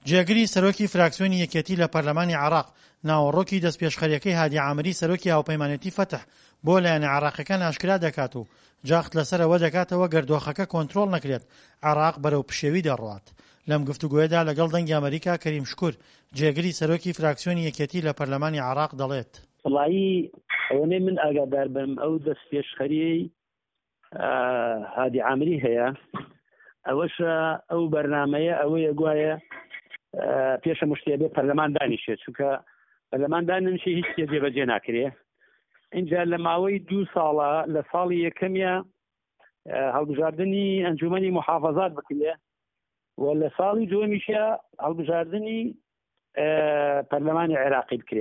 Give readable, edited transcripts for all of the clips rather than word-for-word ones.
جێگری سەرۆکی فراکسیۆنی یەکێتی لە پەرلەمانی عێراق ناوەڕۆکی دەستپێشخەریەکەی هادی عامری سەرۆکی هاوپەیمانێتی فەتح بۆ لایەنە عێراقیەکان ئاشکرا دەکات و جاخت لەسەر ئەوە دەکاتەوە گەردۆخەکە کۆنتڕۆڵ نەکرێت عێراق بەرەو پشێوی دەڕوات. لەم گفتوگۆیەدا لەگەڵ دەنگی ئەمریکا کەریم شکوور جێگری سەرۆکی فراکسیۆنی یەکێتی لە پەرلەمانی عێراق دەڵێت وڵایی ئەوەنەی من ئاگادار بم ئەو دەستپێشخەریەی هادی عامری هەیە ئەوەشە ئەو بەرنامەیە ئەوەیە گوایە پێشە مشتێ بێ پەرلەمان دانیشێت چونکە پەرلەمان داننشی هیچ شتێ جێبەجێ ناکرێ. اینجا لە ماوەی 2 ساڵە لە ساڵی یەکەمیە هەڵبژاردننی ئەنجومەنی محافەزات بکرێ و لە ساڵی دووەمیشە هەڵبژاردننی پەرلەمانی عێراقی بکرێ.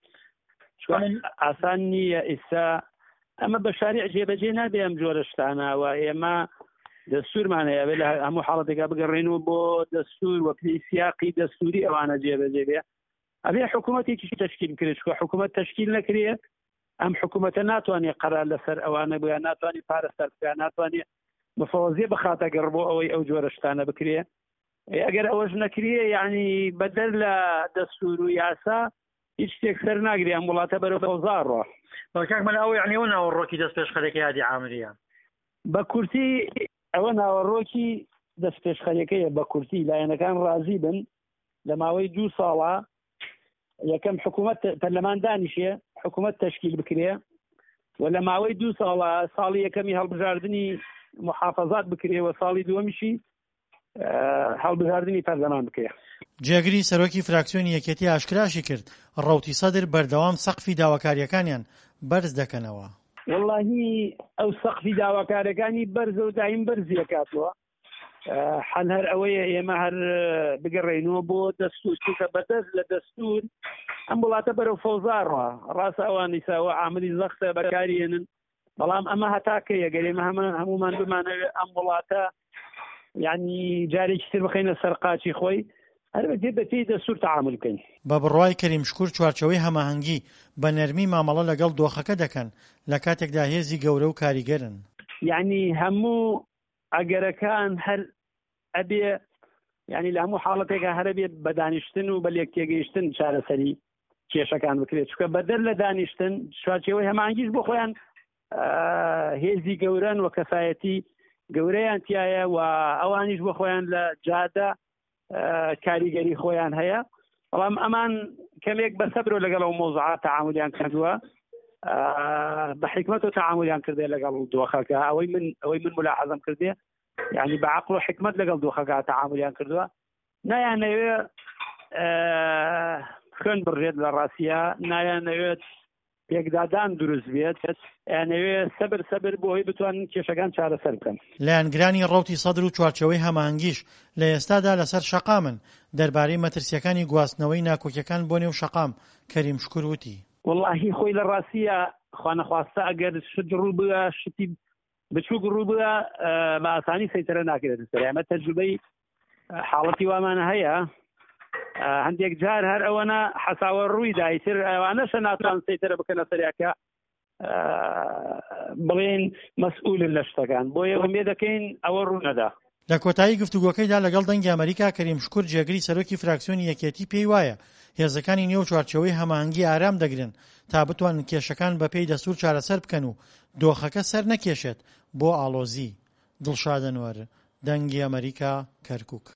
ئاسان نییە ئێستا ئەمە بە شاریع جێبەجێ نابێ ئەم جۆرە شتانە و ئێمە دەستورمانەیە بێ لە هەموو حاڵەتێکا بگەڕێنەوە بۆ دەستور و پێی سیاقی دەستوری ئەوانە جێبەجێ بێ. ئەبێ حکوومەتێکی تشکیل کرێت چکە حکوومەت تشکیل نەکرێت ئەم حکوومەتە ناتوانێت قەرار لەسەر ئەوانە بۆ یان ناتوانێت پارەستەر بکات ناتوانێت مفەوەزیە بخاتە گەڕ بۆ ئەوەی ئەو جۆرە شتانە بکرێ. ئەگەر ئەوەش نەکرێ یعنی بەدەر لە دەستور و یاسا هیچ شتێک سەر ناگرێ ئەم وڵاتە بەرەو فەوزاڕۆ. بەکاکمەلا ئەو یعنی ئەوە ناوەڕۆکی دەستپێشخەرێکی هادی عامریە بە کورتی ئەوە ناوەڕۆکی دەستپێشخەریەکەیە بە کورتی لایەنەکان ڕازی بن لە ماوەی 2 ساڵە یەکەم حکوومەت پەرلەمان دانیشێ حکوومەت تشکیل بکرێ و لە ماوەی 2 ساڵە ساڵی یەکەمی هەڵبژاردننی محافەزات بکرێ و ساڵی دووەمیشی هەڵبژاردننی پەرلەمان بکرێ. جێگری سەرۆکی فراکسیۆنی یەکێتی ئاشکراشی کرد ڕەوتی سەدر بەردەوام سەقفی داواکاریەکانیان بەرز دەکەنەوە. واللهی ئەو سەقفی داواکارەکانی بەرزە و دایم بەرزی دەکاتەوە. حەل هەر ئەوەیە ئێمە هەر بگەڕێنەوە بۆ دەستور چونکە بەدەست لە دەستور ئەم وڵاتە بەرەو فەوزاڕە ڕاستە ئەوانی ساوە عاملی زەختە بەکارهێنن بەڵام ئەمە هەتاکەیە گەرێمە هەمومان بمانەوێت ئەم وڵاتە یعنی جارێکی تر بخەینە سەر قاچی خۆی هەر بەجێ بەپێی دەستور تەعامل بکەین. بە بڕوای کەریم شکوور چوارچەوەی هەماهەنگی بە نەرمی مامەڵە لەگەڵ دۆخەکە دەکەن لە کاتێکدا هێزی گەورە و کاریگەرن. یعنی هەموو ئەگەرەکان هەر ئەبێ یعنی لە هەموو حاڵەتێکە هەرە بێت بە دانیشتن و بە لێک تێگەیشتن چارەسەری کێشەکان بکرێت چونکە بەدەر لە دانیشتن چوارچەوەی هەماهەنگیش بۆ خۆیان هێزی گەورەن و کەفایەتی گەورەیان تایە و ئەوانیش بۆ خۆیان لە جادە کاریگەری خۆیان هەیە بەڵام ئەمان کەمێک بەسەبرۆ لەگەڵ ئەو مۆزوعات تەعاملیان کردووە بە حکمت و تەعاملیان کردێ لەگەڵ دۆخەکە ئەوەی من ملاحەزەم کردێ یعنی بە عەقڵ و حکمت لەگەڵ دۆخەکە تەعاملیان کردووە نایانەوێ خوێن بڕێت لە ڕاستیە نایانەوێت پێکدادان دروست بێت یانەوێ سەبر بۆی بتوانن کێشەکان چارەسەر بکەن. لایەنگرانی ڕەوتی سەدر و چوارچەوەی هەماهەنگیش لە ئێستادا لەسەر شەقامن دەربارەی مەترسیەکانی گواستنەوەی ناکۆکیەکان بۆ نێو شەقام کەریم شکوور وتی. واللهی خۆی لە ڕاستیە خوانەخواستە ئەگەر شت ڕوو بووە شتی بچووک ڕوو بووە بە ئاسانی سەیترە ناکرێت سەر ئەمە تەجروبەی حاڵەتی وامانە هەیە هەندێک جار هەر ئەوەنە حەساوە ڕووی دایتر ئەوانەشە ناتوان سەیترە بکەنە سەریاکە بڵێن مەسئولن لە شتەکان بۆیە ئومێد دەکەین ئەوە ڕوو نەدا. لە کۆتایی گفتوگۆکەیدا لەگەڵ دەنگی ئەمریکا کەریم شکوور جێگری سەرۆکی فراکسیۆنی یەکێتی پێی وایە هێزەکانی نێو چوارچەوەی هەماهەنگی ئارام دەگرن تا بتوانن کێشەکان بەپێی دەستور چارەسەر بکەن و دۆخەکە سەر نەکێشێت بۆ ئاڵۆزی. دڵشاد ئەنوەر، دەنگی ئەمریکا، کەرکووک.